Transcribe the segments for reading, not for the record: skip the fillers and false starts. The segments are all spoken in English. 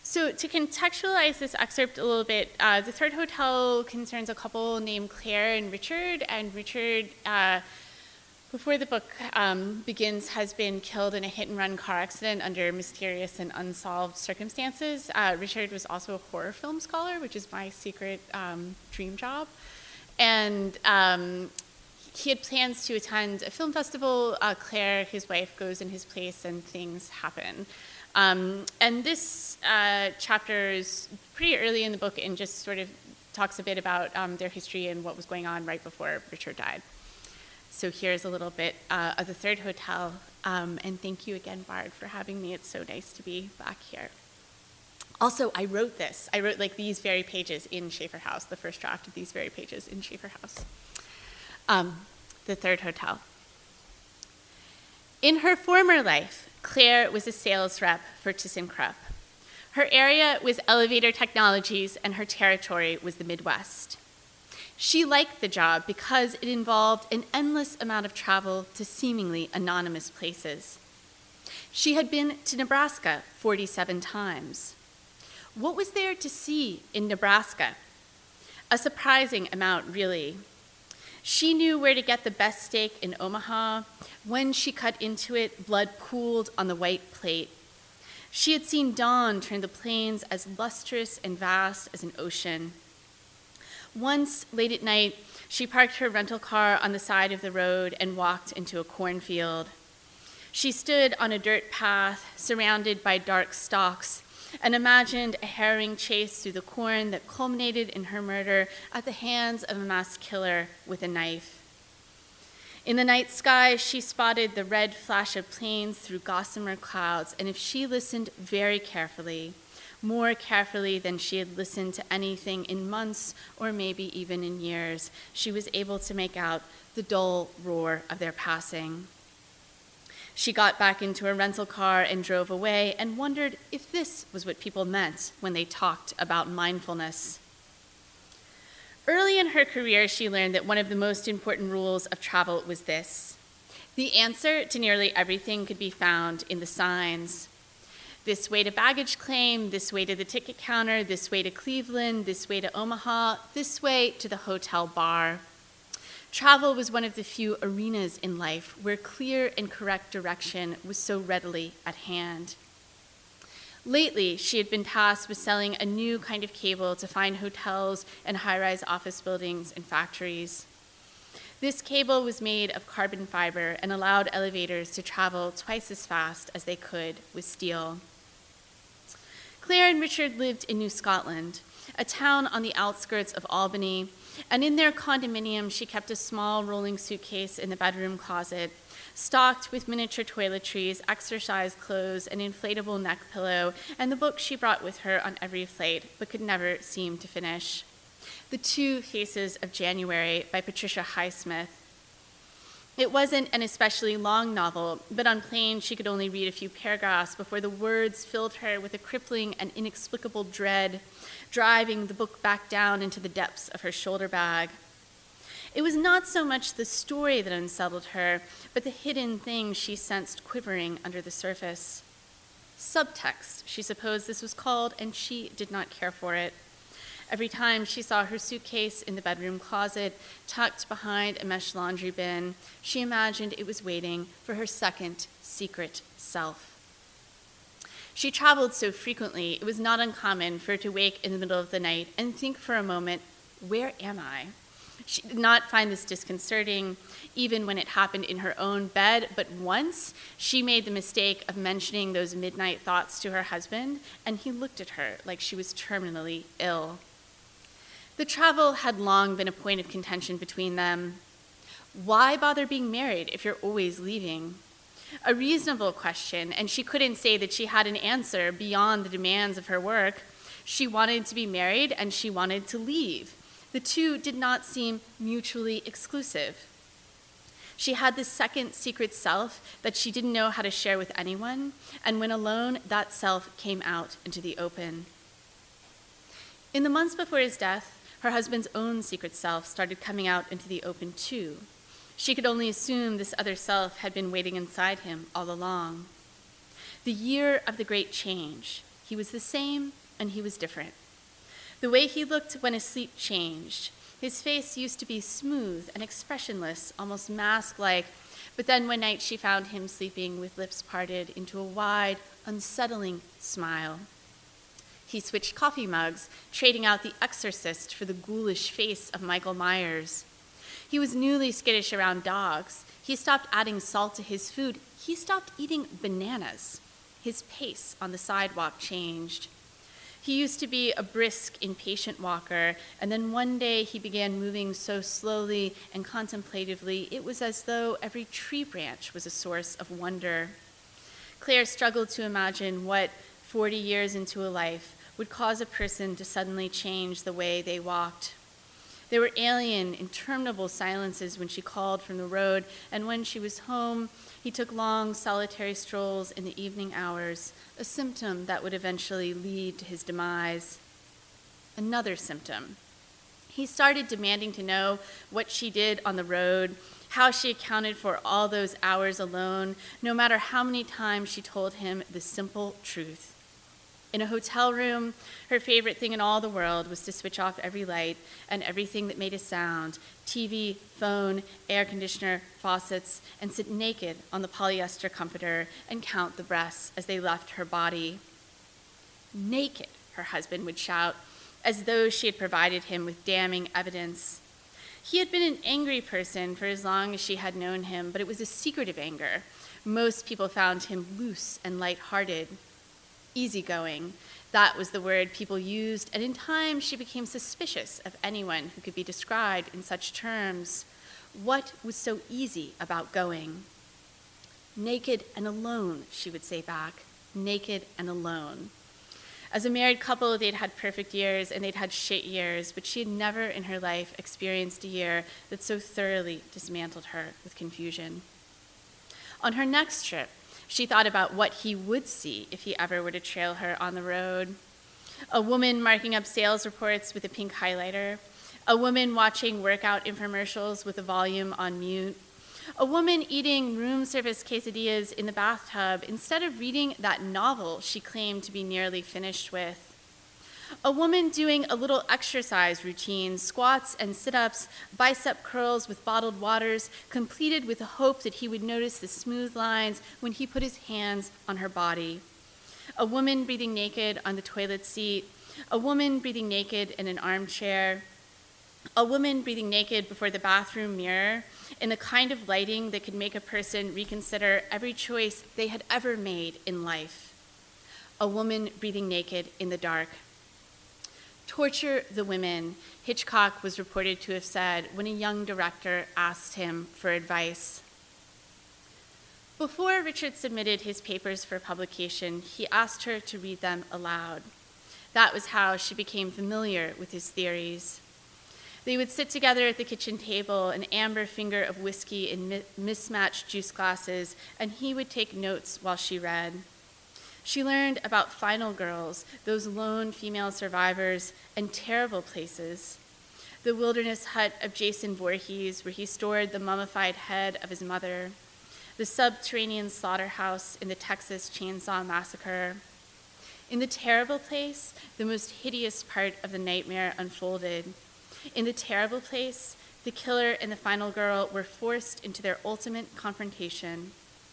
So to contextualize this excerpt a little bit, the third hotel concerns a couple named Claire and Richard. And Richard, before the book begins, has been killed in a hit-and-run car accident under mysterious and unsolved circumstances. Richard was also a horror film scholar, which is my secret dream job. And he had plans to attend a film festival. Claire, his wife, goes in his place and things happen. And this chapter is pretty early in the book and just sort of talks a bit about their history and what was going on right before Richard died. So here's a little bit of the third hotel. And thank you again, Bard, for having me. It's so nice to be back here. Also, I wrote this. I wrote like these very pages in Schaefer House, the first draft of these very pages in Schaefer House. The third hotel. In her former life, Claire was a sales rep for ThyssenKrupp. Her area was elevator technologies and her territory was the Midwest. She liked the job because it involved an endless amount of travel to seemingly anonymous places. She had been to Nebraska 47 times. What was there to see in Nebraska? A surprising amount, really. She knew where to get the best steak in Omaha. When she cut into it, blood pooled on the white plate. She had seen dawn turn the plains as lustrous and vast as an ocean. Once, late at night, she parked her rental car on the side of the road and walked into a cornfield. She stood on a dirt path surrounded by dark stalks and imagined a harrowing chase through the corn that culminated in her murder at the hands of a mass killer with a knife. In the night sky, she spotted the red flash of planes through gossamer clouds, and if she listened very carefully, more carefully than she had listened to anything in months or maybe even in years, she was able to make out the dull roar of their passing. She got back into her rental car and drove away and wondered if this was what people meant when they talked about mindfulness. Early in her career, she learned that one of the most important rules of travel was this: the answer to nearly everything could be found in the signs. This way to baggage claim, this way to the ticket counter, this way to Cleveland, this way to Omaha, this way to the hotel bar. Travel was one of the few arenas in life where clear and correct direction was so readily at hand. Lately, she had been tasked with selling a new kind of cable to find hotels and high-rise office buildings and factories. This cable was made of carbon fiber and allowed elevators to travel twice as fast as they could with steel. Claire and Richard lived in New Scotland, a town on the outskirts of Albany, and in their condominium, she kept a small rolling suitcase in the bedroom closet, stocked with miniature toiletries, exercise clothes, an inflatable neck pillow, and the book she brought with her on every flight, but could never seem to finish. The Two Faces of January by Patricia Highsmith. It wasn't an especially long novel, but on planes she could only read a few paragraphs before the words filled her with a crippling and inexplicable dread, driving the book back down into the depths of her shoulder bag. It was not so much the story that unsettled her, but the hidden things she sensed quivering under the surface. Subtext, she supposed this was called, and she did not care for it. Every time she saw her suitcase in the bedroom closet, tucked behind a mesh laundry bin, she imagined it was waiting for her second secret self. She traveled so frequently, it was not uncommon for her to wake in the middle of the night and think for a moment, where am I? She did not find this disconcerting, even when it happened in her own bed, but once she made the mistake of mentioning those midnight thoughts to her husband, and he looked at her like she was terminally ill. The travel had long been a point of contention between them. Why bother being married if you're always leaving? A reasonable question, and she couldn't say that she had an answer beyond the demands of her work. She wanted to be married and she wanted to leave. The two did not seem mutually exclusive. She had this second secret self that she didn't know how to share with anyone, and when alone, that self came out into the open. In the months before his death, her husband's own secret self started coming out into the open too. She could only assume this other self had been waiting inside him all along. The year of the great change, He was the same, and he was different. The way he looked when asleep changed. His face used to be smooth and expressionless, almost mask-like, but then one night she found him sleeping with lips parted into a wide, unsettling smile. He switched coffee mugs, trading out The Exorcist for the ghoulish face of Michael Myers. He was newly skittish around dogs. He stopped adding salt to his food. He stopped eating bananas. His pace on the sidewalk changed. He used to be a brisk, impatient walker, and then one day he began moving so slowly and contemplatively, it was as though every tree branch was a source of wonder. Claire struggled to imagine what 40 years into a life would cause a person to suddenly change the way they walked. There were alien, interminable silences when she called from the road, and when she was home, he took long, solitary strolls in the evening hours, a symptom that would eventually lead to his demise. Another symptom. He started demanding to know what she did on the road, how she accounted for all those hours alone, no matter how many times she told him the simple truth. In a hotel room, her favorite thing in all the world was to switch off every light and everything that made a sound, TV, phone, air conditioner, faucets, and sit naked on the polyester comforter and count the breaths as they left her body. Naked, her husband would shout, as though she had provided him with damning evidence. He had been an angry person for as long as she had known him, but it was a secretive anger. Most people found him loose and light-hearted. Easygoing, that was the word people used, and in time she became suspicious of anyone who could be described in such terms. What was so easy about going? Naked and alone, she would say back, naked and alone. As a married couple, they'd had perfect years and they'd had shit years, but she had never in her life experienced a year that so thoroughly dismantled her with confusion. On her next trip, she thought about what he would see if he ever were to trail her on the road. A woman marking up sales reports with a pink highlighter. A woman watching workout infomercials with the volume on mute. A woman eating room service quesadillas in the bathtub instead of reading that novel she claimed to be nearly finished with. A woman doing a little exercise routine, squats and sit-ups, bicep curls with bottled waters, completed with the hope that he would notice the smooth lines when he put his hands on her body. A woman breathing naked on the toilet seat. A woman breathing naked in an armchair. A woman breathing naked before the bathroom mirror in the kind of lighting that could make a person reconsider every choice they had ever made in life. A woman breathing naked in the dark. Torture the women, Hitchcock was reported to have said when a young director asked him for advice. Before Richard submitted his papers for publication, he asked her to read them aloud. That was how she became familiar with his theories. They would sit together at the kitchen table, an amber finger of whiskey in mismatched juice glasses, and he would take notes while she read. She learned about final girls, those lone female survivors, and terrible places. The wilderness hut of Jason Voorhees, where he stored the mummified head of his mother. The subterranean slaughterhouse in the Texas Chainsaw Massacre. In the terrible place, the most hideous part of the nightmare unfolded. In the terrible place, the killer and the final girl were forced into their ultimate confrontation.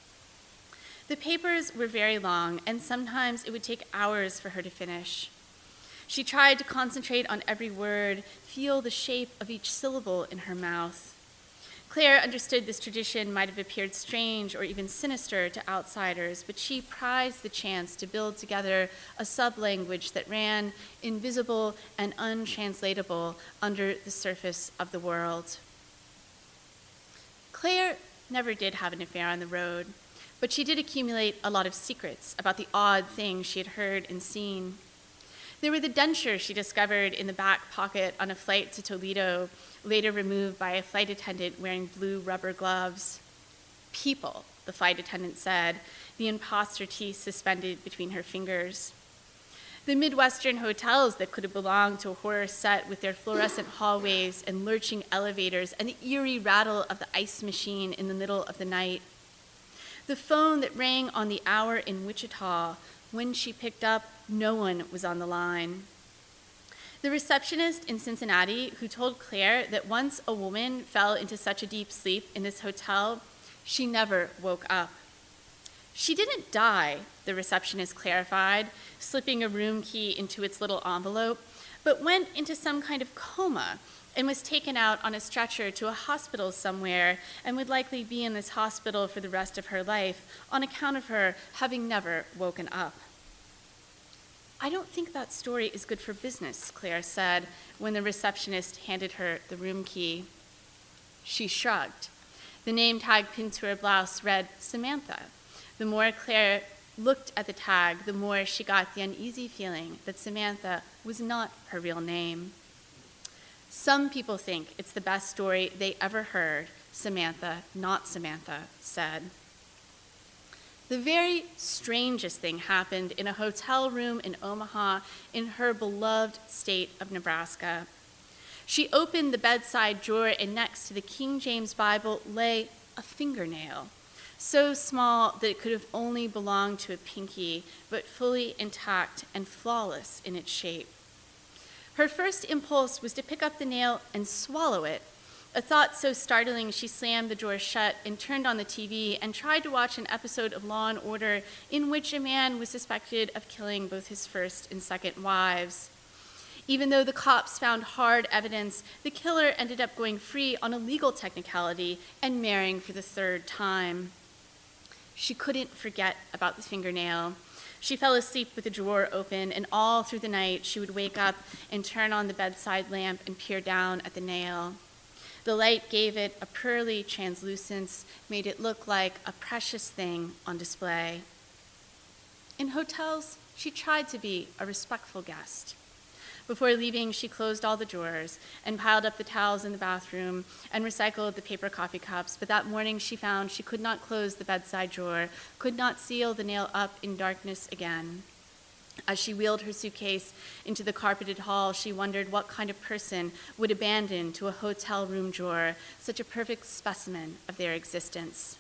The papers were very long, and sometimes it would take hours for her to finish. She tried to concentrate on every word, feel the shape of each syllable in her mouth. Claire understood this tradition might have appeared strange or even sinister to outsiders, but she prized the chance to build together a sub-language that ran invisible and untranslatable under the surface of the world. Claire never did have an affair on the road, but she did accumulate a lot of secrets about the odd things she had heard and seen. There were the dentures she discovered in the back pocket on a flight to Toledo, later removed by a flight attendant wearing blue rubber gloves. People, the flight attendant said, the imposter teeth suspended between her fingers. The Midwestern hotels that could have belonged to a horror set with their fluorescent hallways and lurching elevators and the eerie rattle of the ice machine in the middle of the night. The phone that rang on the hour in Wichita when she picked up no one was on the line. The receptionist in Cincinnati who told Claire that once a woman fell into such a deep sleep in this hotel, she never woke up. She didn't die, the receptionist clarified, slipping a room key into its little envelope, but went into some kind of coma and was taken out on a stretcher to a hospital somewhere and would likely be in this hospital for the rest of her life on account of her having never woken up. I don't think that story is good for business, Claire said when the receptionist handed her the room key. She shrugged. The name tag pinned to her blouse read Samantha. The more Claire looked at the tag, the more she got the uneasy feeling that Samantha was not her real name. Some people think it's the best story they ever heard, Samantha, not Samantha, said. The very strangest thing happened in a hotel room in Omaha in her beloved state of Nebraska. She opened the bedside drawer, and next to the King James Bible lay a fingernail, so small that it could have only belonged to a pinky, but fully intact and flawless in its shape. Her first impulse was to pick up the nail and swallow it, a thought so startling she slammed the drawer shut and turned on the TV and tried to watch an episode of Law & Order in which a man was suspected of killing both his first and second wives. Even though the cops found hard evidence, the killer ended up going free on a legal technicality and marrying for the third time. She couldn't forget about the fingernail. She fell asleep with the drawer open, and all through the night she would wake up and turn on the bedside lamp and peer down at the nail. The light gave it a pearly translucence, made it look like a precious thing on display. In hotels, she tried to be a respectful guest. Before leaving, she closed all the drawers and piled up the towels in the bathroom and recycled the paper coffee cups, but that morning she found she could not close the bedside drawer, could not seal the nail up in darkness again. As she wheeled her suitcase into the carpeted hall, she wondered what kind of person would abandon to a hotel room drawer such a perfect specimen of their existence.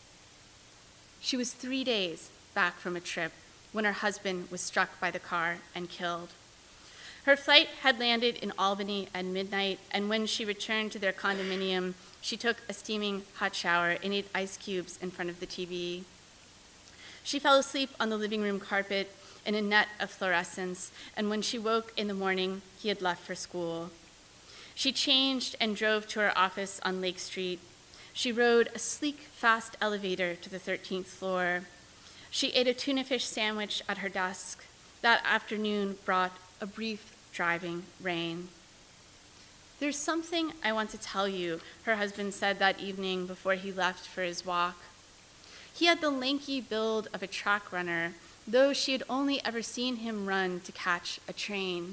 She was 3 days back from a trip when her husband was struck by the car and killed. Her flight had landed in Albany at midnight, and when she returned to their condominium, she took a steaming hot shower and ate ice cubes in front of the TV. She fell asleep on the living room carpet in a net of fluorescence, and when she woke in the morning, he had left for school. She changed and drove to her office on Lake Street. She rode a sleek, fast elevator to the 13th floor. She ate a tuna fish sandwich at her desk. That afternoon brought a brief driving rain. "There's something I want to tell you," her husband said that evening before he left for his walk. He had the lanky build of a track runner, though she had only ever seen him run to catch a train.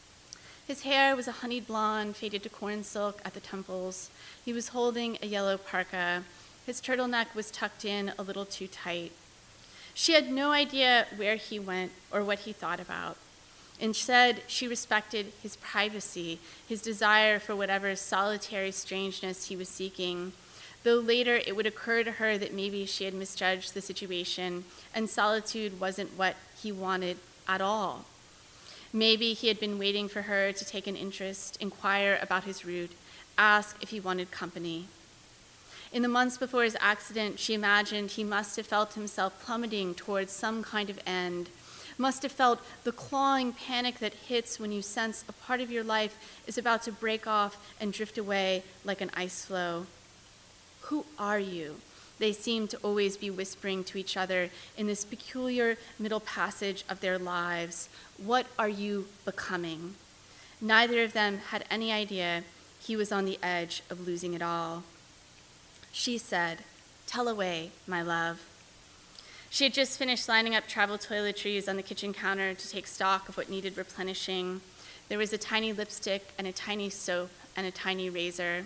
His hair was a honeyed blonde, faded to corn silk at the temples. He was holding a yellow parka. His turtleneck was tucked in a little too tight. She had no idea where he went or what he thought about. Instead, she respected his privacy, his desire for whatever solitary strangeness he was seeking, though later it would occur to her that maybe she had misjudged the situation and solitude wasn't what he wanted at all. Maybe he had been waiting for her to take an interest, inquire about his route, ask if he wanted company. In the months before his accident, she imagined he must have felt himself plummeting towards some kind of end, must have felt the clawing panic that hits when you sense a part of your life is about to break off and drift away like an ice floe. "Who are you?" they seemed to always be whispering to each other in this peculiar middle passage of their lives. What are you becoming? Neither of them had any idea he was on the edge of losing it all. She said, "Tell away, my love." She had just finished lining up travel toiletries on the kitchen counter to take stock of what needed replenishing. There was a tiny lipstick and a tiny soap and a tiny razor.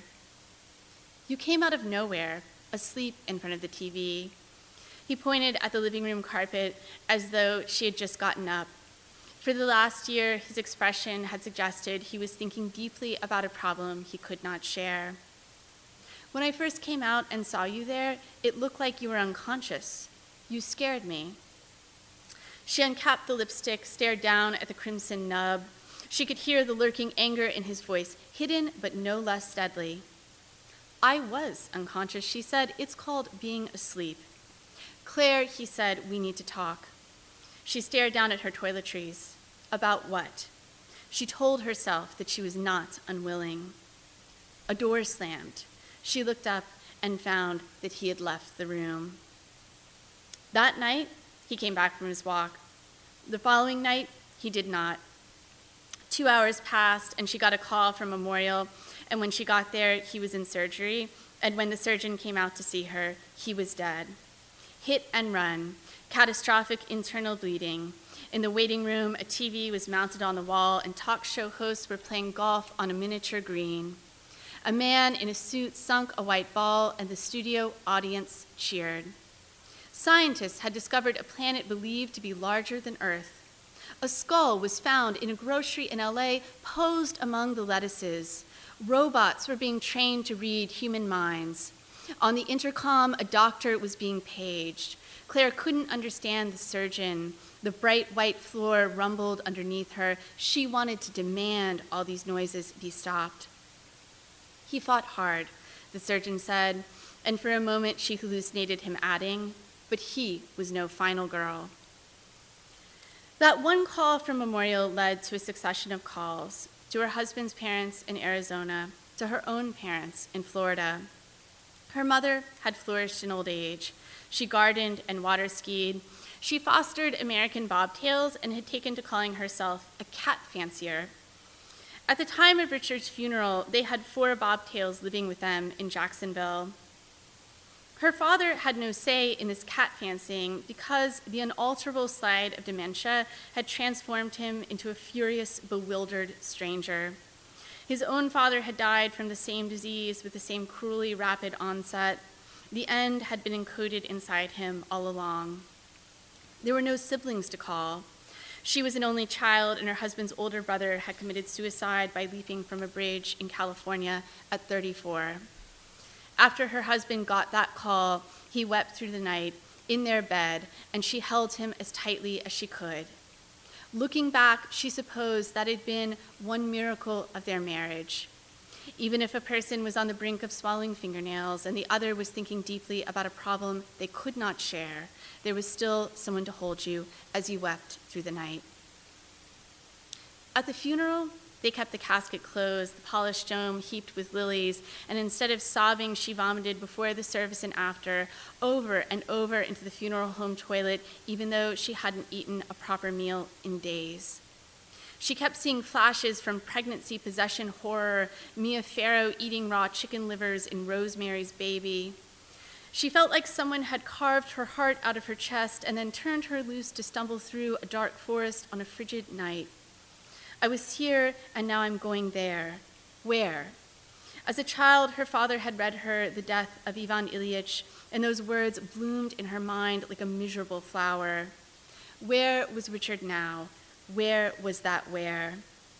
"You came out of nowhere, asleep in front of the TV." He pointed at the living room carpet as though she had just gotten up. For the last year, his expression had suggested he was thinking deeply about a problem he could not share. "When I first came out and saw you there, it looked like you were unconscious. You scared me." She uncapped the lipstick, stared down at the crimson nub. She could hear the lurking anger in his voice, hidden but no less deadly. I was unconscious, she said. It's called being asleep. Claire, he said, we need to talk. She stared down at her toiletries. About what? She told herself that she was not unwilling. A door slammed. She looked up and found that he had left the room. That night, he came back from his walk. The following night, he did not. 2 hours passed, and she got a call from Memorial, and when she got there, he was in surgery, and when the surgeon came out to see her, he was dead. Hit and run, catastrophic internal bleeding. In the waiting room, a TV was mounted on the wall, and talk show hosts were playing golf on a miniature green. A man in a suit sunk a white ball, and the studio audience cheered. Scientists had discovered a planet believed to be larger than Earth. A skull was found in a grocery in LA, posed among the lettuces. Robots were being trained to read human minds. On the intercom, a doctor was being paged. Claire couldn't understand the surgeon. The bright white floor rumbled underneath her. She wanted to demand all these noises be stopped. He fought hard, the surgeon said, and for a moment she hallucinated him adding, but he was no final girl. That one call from Memorial led to a succession of calls, to her husband's parents in Arizona, to her own parents in Florida. Her mother had flourished in old age. She gardened and water skied. She fostered American bobtails and had taken to calling herself a cat fancier. At the time of Richard's funeral, they had 4 bobtails living with them in Jacksonville. Her father had no say in this cat fancying because the unalterable slide of dementia had transformed him into a furious, bewildered stranger. His own father had died from the same disease with the same cruelly rapid onset. The end had been encoded inside him all along. There were no siblings to call. She was an only child, and her husband's older brother had committed suicide by leaping from a bridge in California at 34. After her husband got that call, he wept through the night in their bed, and she held him as tightly as she could. Looking back, she supposed that had been one miracle of their marriage. Even if a person was on the brink of swallowing fingernails and the other was thinking deeply about a problem they could not share, there was still someone to hold you as you wept through the night. At the funeral, they kept the casket closed, the polished dome heaped with lilies, and instead of sobbing, she vomited before the service and after, over and over into the funeral home toilet, even though she hadn't eaten a proper meal in days. She kept seeing flashes from pregnancy, possession, horror, Mia Farrow eating raw chicken livers in Rosemary's Baby. She felt like someone had carved her heart out of her chest and then turned her loose to stumble through a dark forest on a frigid night. I was here, and now I'm going there. Where? As a child, her father had read her The Death of Ivan Ilyich, and those words bloomed in her mind like a miserable flower. Where was Richard now? Where was that where?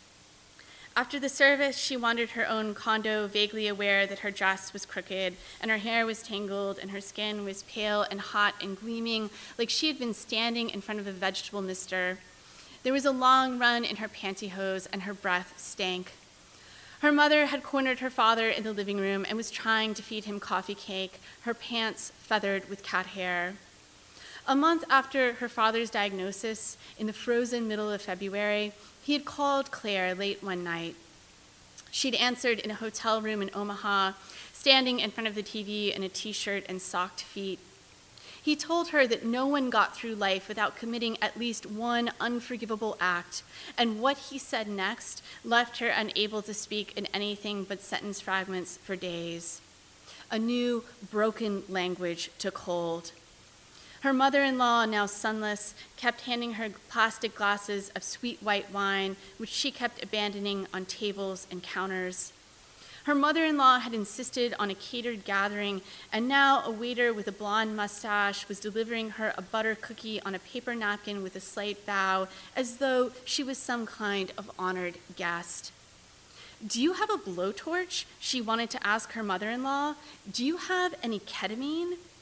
After the service, she wandered her own condo, vaguely aware that her dress was crooked, and her hair was tangled, and her skin was pale and hot and gleaming, like she had been standing in front of a vegetable mister. There was a long run in her pantyhose, and her breath stank. Her mother had cornered her father in the living room and was trying to feed him coffee cake, her pants feathered with cat hair. A month after her father's diagnosis, in the frozen middle of February, he had called Claire late one night. She'd answered in a hotel room in Omaha, standing in front of the TV in a t-shirt and socked feet. He told her that no one got through life without committing at least one unforgivable act, and what he said next left her unable to speak in anything but sentence fragments for days. A new, broken language took hold. Her mother-in-law, now sonless, kept handing her plastic glasses of sweet white wine, which she kept abandoning on tables and counters. Her mother-in-law had insisted on a catered gathering, and now a waiter with a blonde mustache was delivering her a butter cookie on a paper napkin with a slight bow, as though she was some kind of honored guest. "Do you have a blowtorch?" she wanted to ask her mother-in-law. "Do you have any ketamine?"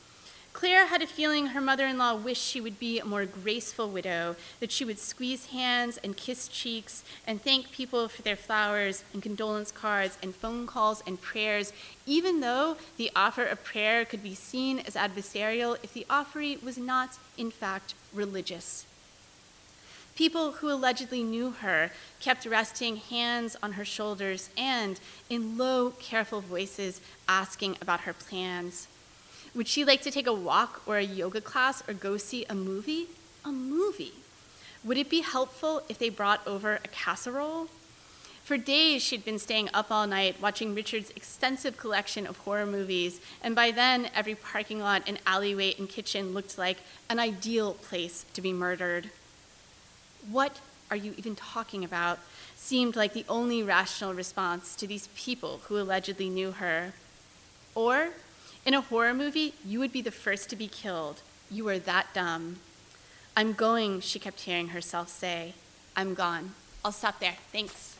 Claire had a feeling her mother-in-law wished she would be a more graceful widow, that she would squeeze hands and kiss cheeks and thank people for their flowers and condolence cards and phone calls and prayers, even though the offer of prayer could be seen as adversarial if the offeree was not, in fact, religious. People who allegedly knew her kept resting hands on her shoulders and, in low, careful voices, asking about her plans. Would she like to take a walk or a yoga class or go see a movie? A movie. Would it be helpful if they brought over a casserole? For days, she'd been staying up all night watching Richard's extensive collection of horror movies, and by then, every parking lot and alleyway and kitchen looked like an ideal place to be murdered. What are you even talking about? Seemed like the only rational response to these people who allegedly knew her. Or, in a horror movie, you would be the first to be killed. You are that dumb. I'm going, she kept hearing herself say. I'm gone. I'll stop there. Thanks.